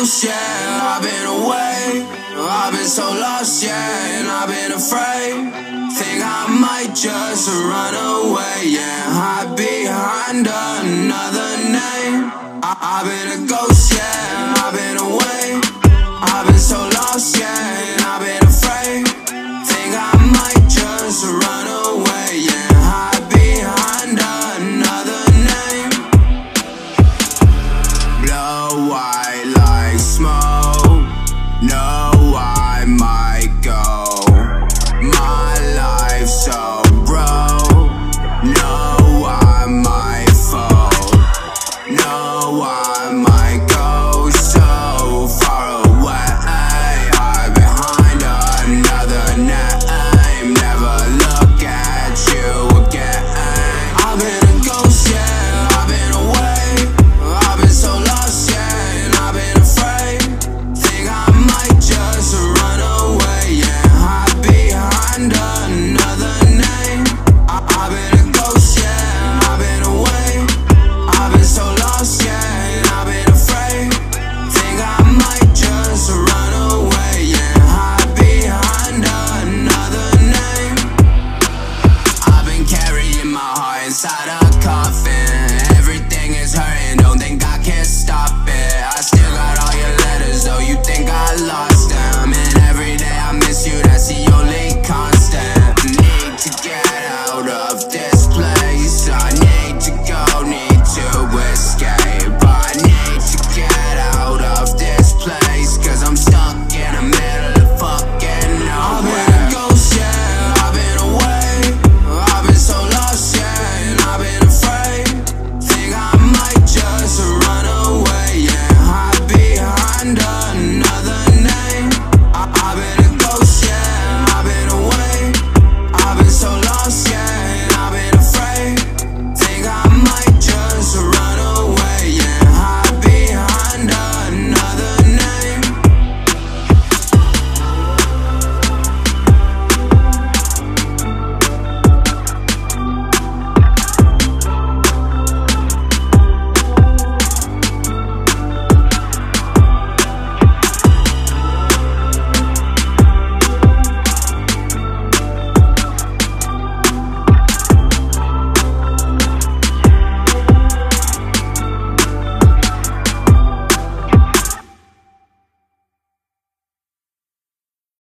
ghost, yeah. I've been away, I've been so lost, yeah. And I've been afraid, think I might just run away, yeah. Hide behind another name. I've been a ghost, yeah. I've been away, I've been so